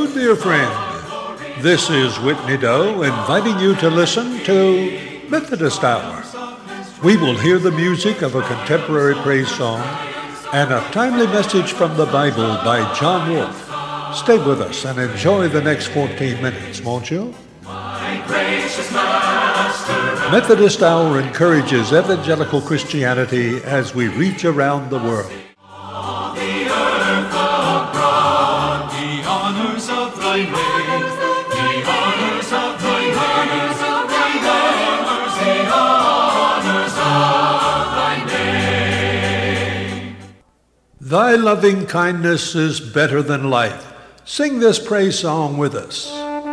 dear friend. This is Whitney Doe inviting you to listen to Methodist Hour. We will hear the music of a contemporary praise song and a timely message from the Bible by John Wolfe. Stay with us and enjoy the next 14 minutes, won't you? Methodist Hour encourages evangelical Christianity as we reach around the world. Thy loving kindness is better than life. Sing this praise song with us.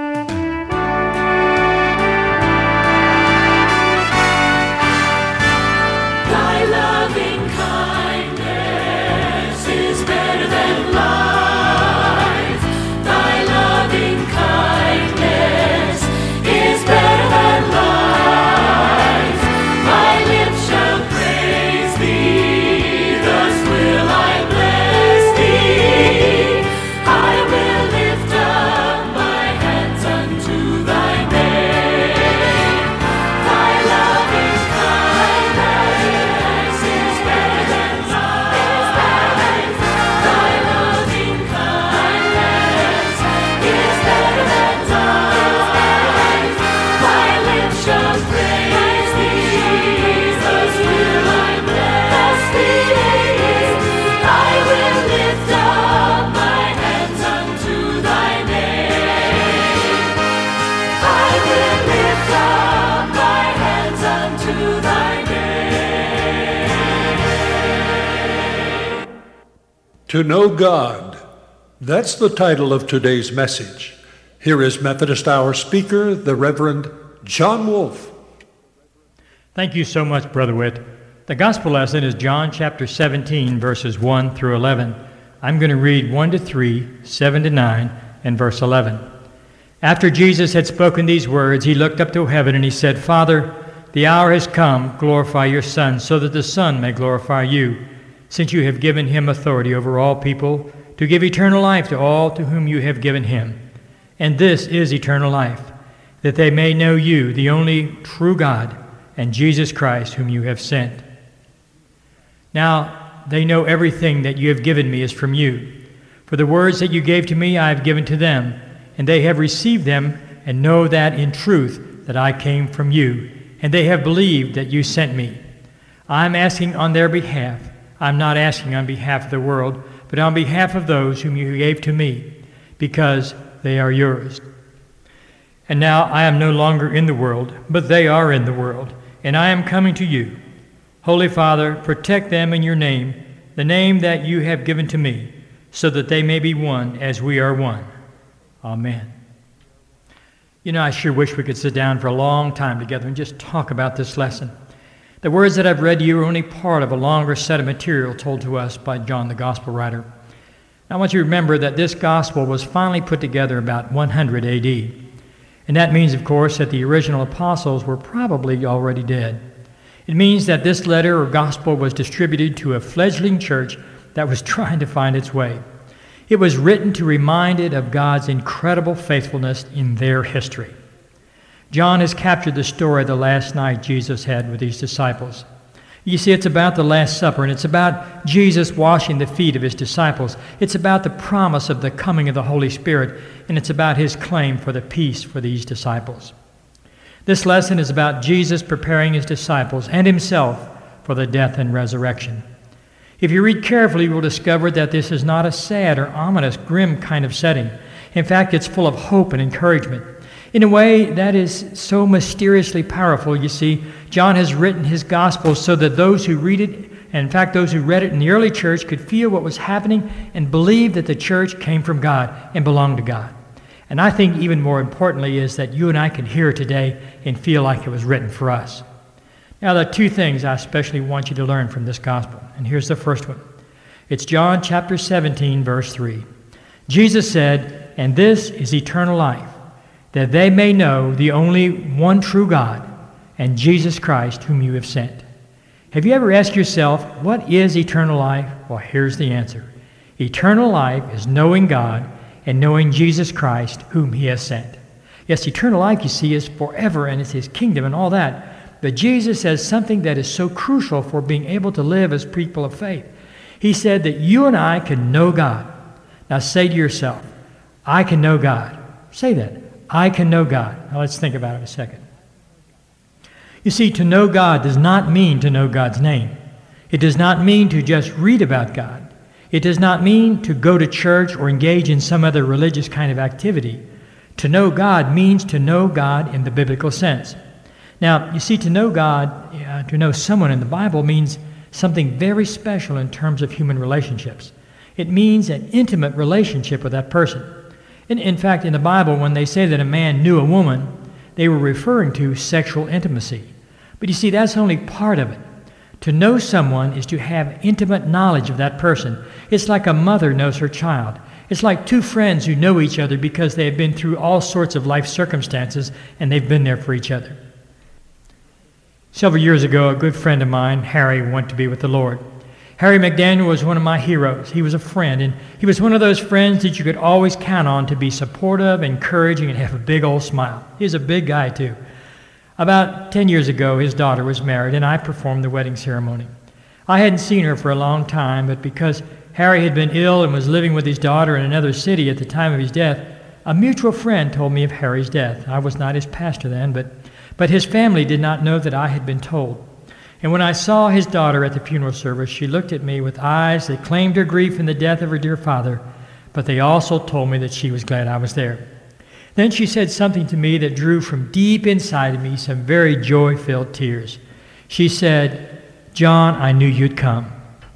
Thy loving kindness is better than life. Thy loving kindness is better than life. My lips shall praise thee, thus will I bless thee. I will lift up my hands unto thy name. Thy loving kindness is better than life. Thy loving kindness is better than life. My lips shall praise thee, thus will I bless thee. I will lift up my hands unto thy name. I will lift up my hands unto thy name. To know God. That's the title of today's message. Here is Methodist Hour speaker, the Reverend John Wolfe. Thank you so much, Brother Witt. The gospel lesson is John chapter 17, verses 1 through 11. I'm going to read 1 to 3, 7 to 9, and verse 11. After Jesus had spoken these words, he looked up to heaven and he said, Father, the hour has come, glorify your Son, so that the Son may glorify you, since you have given him authority over all people, to give eternal life to all to whom you have given him. And this is eternal life, that they may know you, the only true God, and Jesus Christ, whom you have sent. Now they know everything that you have given me is from you. For the words that you gave to me I have given to them, and they have received them, and know that in truth that I came from you, and they have believed that you sent me. I am asking on their behalf. I am not asking on behalf of the world, but on behalf of those whom you gave to me, because they are yours. And now I am no longer in the world, but they are in the world, and I am coming to you. Holy Father, protect them in your name, the name that you have given to me, so that they may be one as we are one. Amen. You know, I sure wish we could sit down for a long time together and just talk about this lesson. The words that I've read to you are only part of a longer set of material told to us by John the Gospel writer. I want you to remember that this gospel was finally put together about 100 A.D. And that means, of course, that the original apostles were probably already dead. It means that this letter or gospel was distributed to a fledgling church that was trying to find its way. It was written to remind it of God's incredible faithfulness in their history. John has captured the story of the last night Jesus had with his disciples. You see, it's about the Last Supper, and it's about Jesus washing the feet of his disciples. It's about the promise of the coming of the Holy Spirit, and it's about his claim for the peace for these disciples. This lesson is about Jesus preparing his disciples and himself for the death and resurrection. If you read carefully, you will discover that this is not a sad or ominous, grim kind of setting. In fact, it's full of hope and encouragement. In a way that is so mysteriously powerful, you see, John has written his gospel so that those who read it, and in fact those who read it in the early church, could feel what was happening and believe that the church came from God and belonged to God. And I think even more importantly is that you and I can hear it today and feel like it was written for us. Now, there are two things I especially want you to learn from this gospel, and here's the first one. It's John chapter 17, verse 3. Jesus said, "And this is eternal life, that they may know the only one true God and Jesus Christ whom you have sent." Have you ever asked yourself, what is eternal life? Well, here's the answer. Eternal life is knowing God and knowing Jesus Christ, whom he has sent. Yes, eternal life, you see, is forever, and it's his kingdom and all that. But Jesus says something that is so crucial for being able to live as people of faith. He said that you and I can know God. Now say to yourself, I can know God. Say that. I can know God. Now let's think about it a second. You see, to know God does not mean to know God's name. It does not mean to just read about God. It does not mean to go to church or engage in some other religious kind of activity. To know God means to know God in the biblical sense. Now, you see, to know God, to know someone in the Bible means something very special in terms of human relationships. It means an intimate relationship with that person. In fact, in the Bible, when they say that a man knew a woman, they were referring to sexual intimacy. But you see, that's only part of it. To know someone is to have intimate knowledge of that person. It's like a mother knows her child. It's like two friends who know each other because they have been through all sorts of life circumstances and they've been there for each other. Several years ago, a good friend of mine, Harry, went to be with the Lord. Harry McDaniel was one of my heroes. He was a friend, and he was one of those friends that you could always count on to be supportive, encouraging, and have a big old smile. He was a big guy, too. About 10 years ago, his daughter was married, and I performed the wedding ceremony. I hadn't seen her for a long time, but because Harry had been ill and was living with his daughter in another city at the time of his death, a mutual friend told me of Harry's death. I was not his pastor then, but his family did not know that I had been told. And when I saw his daughter at the funeral service, she looked at me with eyes that claimed her grief in the death of her dear father, but they also told me that she was glad I was there. Then she said something to me that drew from deep inside of me some very joy-filled tears. She said, "John, I knew you'd come."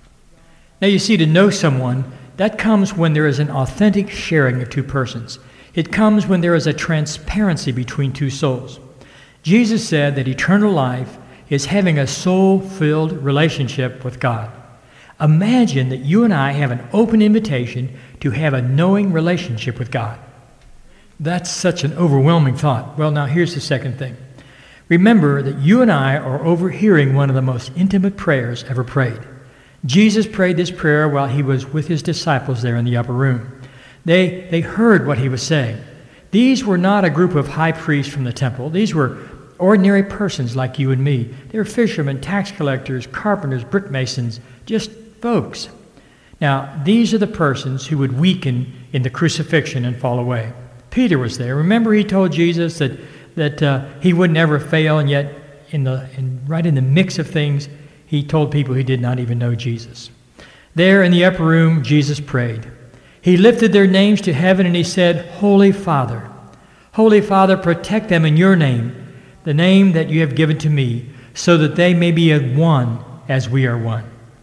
Now you see, to know someone, that comes when there is an authentic sharing of two persons. It comes when there is a transparency between two souls. Jesus said that eternal life is having a soul-filled relationship with God. Imagine that you and I have an open invitation to have a knowing relationship with God. That's such an overwhelming thought. Well, now here's the second thing. Remember that you and I are overhearing one of the most intimate prayers ever prayed. Jesus prayed this prayer while he was with his disciples there in the upper room. They heard what he was saying. These were not a group of high priests from the temple. These were ordinary persons like you and me. They were fishermen, tax collectors, carpenters, brick masons, just folks. Now, these are the persons who would weaken in the crucifixion and fall away. Peter was there. Remember, he told Jesus that he would never fail, and yet right in the mix of things, he told people he did not even know Jesus. There in the upper room, Jesus prayed. He lifted their names to heaven and he said, Holy Father, protect them in your name, the name that you have given to me, so that they may be one as we are one.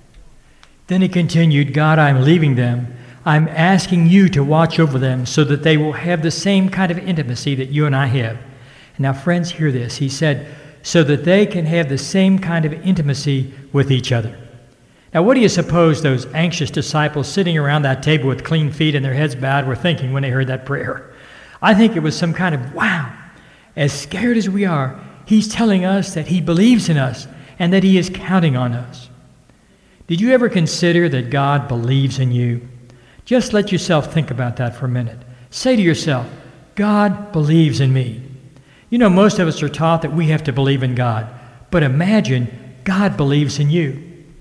Then he continued, God, I'm leaving them. I'm asking you to watch over them so that they will have the same kind of intimacy that you and I have. And now, friends, hear this. He said, so that they can have the same kind of intimacy with each other. Now, what do you suppose those anxious disciples sitting around that table with clean feet and their heads bowed were thinking when they heard that prayer? I think it was some kind of, wow, as scared as we are, he's telling us that he believes in us and that he is counting on us. Did you ever consider that God believes in you? Just let yourself think about that for a minute. Say to yourself, God believes in me. You know, most of us are taught that we have to believe in God, but imagine God believes in you.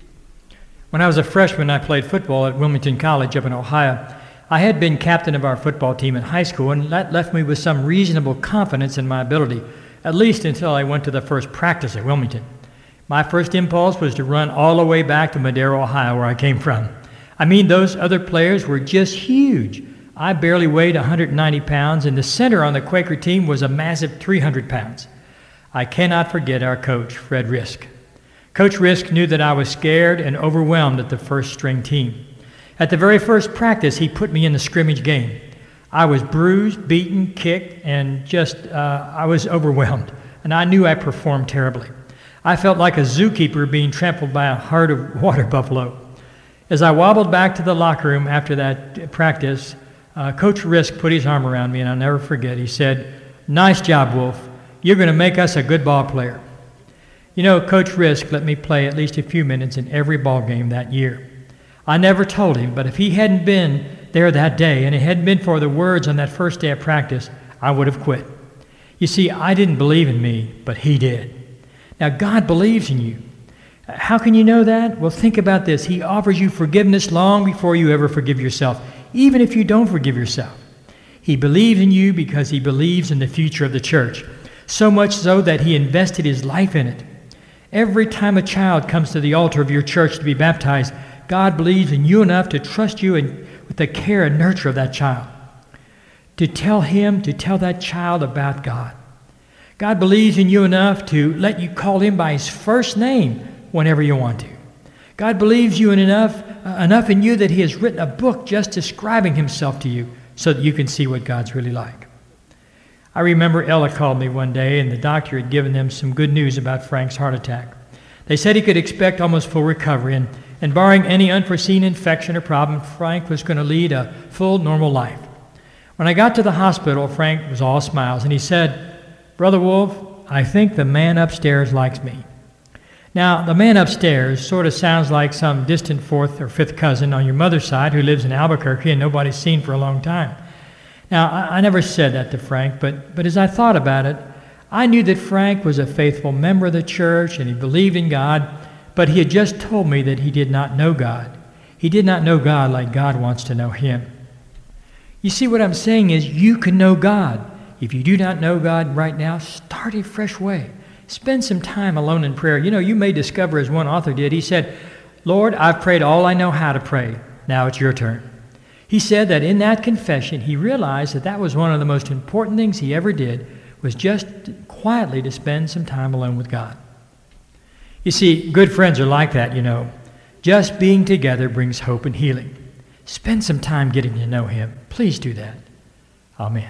When I was a freshman, I played football at Wilmington College up in Ohio. I had been captain of our football team in high school, and that left me with some reasonable confidence in my ability, at least until I went to the first practice at Wilmington. My first impulse was to run all the way back to Madera, Ohio, where I came from. I mean, those other players were just huge. I barely weighed 190 pounds, and the center on the Quaker team was a massive 300 pounds. I cannot forget our coach, Fred Risk. Coach Risk knew that I was scared and overwhelmed at the first string team. At the very first practice, he put me in the scrimmage game. I was bruised, beaten, kicked, and I was overwhelmed, and I knew I performed terribly. I felt like a zookeeper being trampled by a herd of water buffalo. As I wobbled back to the locker room after that practice, Coach Risk put his arm around me, and I'll never forget. He said, "Nice job, Wolf. You're going to make us a good ball player." You know, Coach Risk let me play at least a few minutes in every ball game that year. I never told him, but if he hadn't been there that day, and it hadn't been for the words on that first day of practice, I would have quit. You see, I didn't believe in me, but He did. Now, God believes in you. How can you know that? Well, think about this. He offers you forgiveness long before you ever forgive yourself, even if you don't forgive yourself. He believes in you because He believes in the future of the church, so much so that He invested His life in it. Every time a child comes to the altar of your church to be baptized, God believes in you enough to trust you with the care and nurture of that child, to tell that child about God. God believes in you enough to let you call Him by His first name whenever you want to. God believes you enough in you that He has written a book just describing Himself to you so that you can see what God's really like. I remember Ella called me one day, and the doctor had given them some good news about Frank's heart attack. They said he could expect almost full recovery, and barring any unforeseen infection or problem, Frank was going to lead a full, normal life. When I got to the hospital, Frank was all smiles, and he said, "Brother Wolf, I think the man upstairs likes me." Now, the man upstairs sort of sounds like some distant fourth or fifth cousin on your mother's side who lives in Albuquerque and nobody's seen for a long time. Now, I never said that to Frank, but as I thought about it, I knew that Frank was a faithful member of the church and he believed in God, but he had just told me that he did not know God. He did not know God like God wants to know him. You see, what I'm saying is you can know God. If you do not know God right now, start a fresh way. Spend some time alone in prayer. You know, you may discover, as one author did, he said, "Lord, I've prayed all I know how to pray. Now it's your turn." He said that in that confession, he realized that was one of the most important things he ever did, was just quietly to spend some time alone with God. You see, good friends are like that, you know. Just being together brings hope and healing. Spend some time getting to know Him. Please do that. Amen.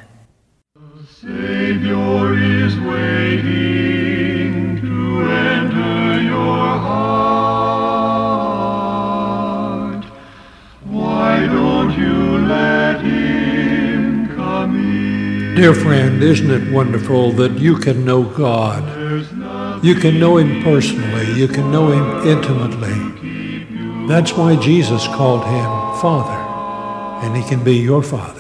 Savior is waiting to enter your heart. Why don't you let Him come in? Dear friend, isn't it wonderful that you can know God? You can know Him personally. You can know Him intimately. That's why Jesus called Him Father, and He can be your Father.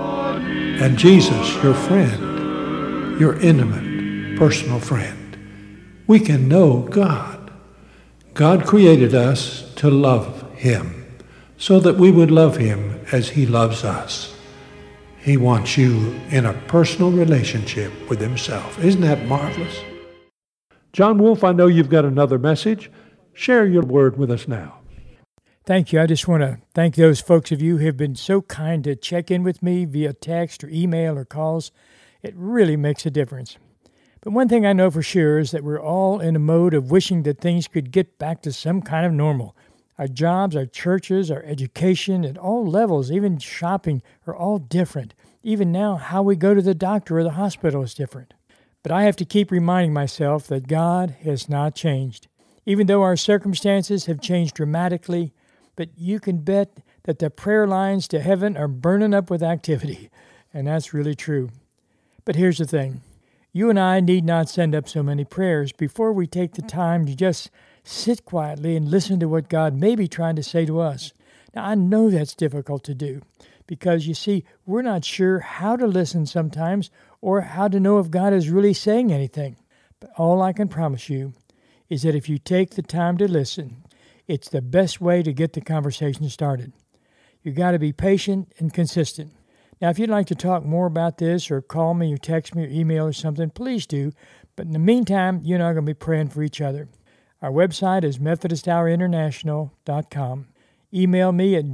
And Jesus, your friend, your intimate, personal friend. We can know God. God created us to love Him so that we would love Him as He loves us. He wants you in a personal relationship with Himself. Isn't that marvelous? John Wolf, I know you've got another message. Share your word with us now. Thank you. I just want to thank those folks of you who have been so kind to check in with me via text or email or calls. It really makes a difference. But one thing I know for sure is that we're all in a mode of wishing that things could get back to some kind of normal. Our jobs, our churches, our education, at all levels, even shopping, are all different. Even now, how we go to the doctor or the hospital is different. But I have to keep reminding myself that God has not changed. Even though our circumstances have changed dramatically, but you can bet that the prayer lines to heaven are burning up with activity, and that's really true. But here's the thing. You and I need not send up so many prayers before we take the time to just sit quietly and listen to what God may be trying to say to us. Now, I know that's difficult to do because, you see, we're not sure how to listen sometimes or how to know if God is really saying anything. But all I can promise you is that if you take the time to listen, it's the best way to get the conversation started. You've got to be patient and consistent. Now, if you'd like to talk more about this or call me or text me or email or something, please do. But in the meantime, you and I are going to be praying for each other. Our website is MethodistHourInternational.com. Email me at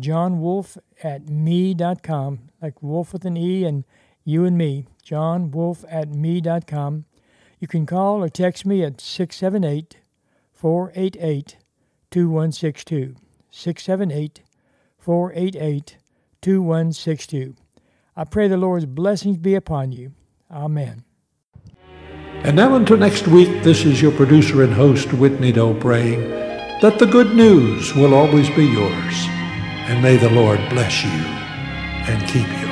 johnwolf@me.com, like Wolf with an E and you and me, johnwolf@me.com. You can call or text me at 678-488-2162, 678-488-2162. I pray the Lord's blessings be upon you. Amen. And now until next week, this is your producer and host, Whitney Doe, praying that the good news will always be yours. And may the Lord bless you and keep you.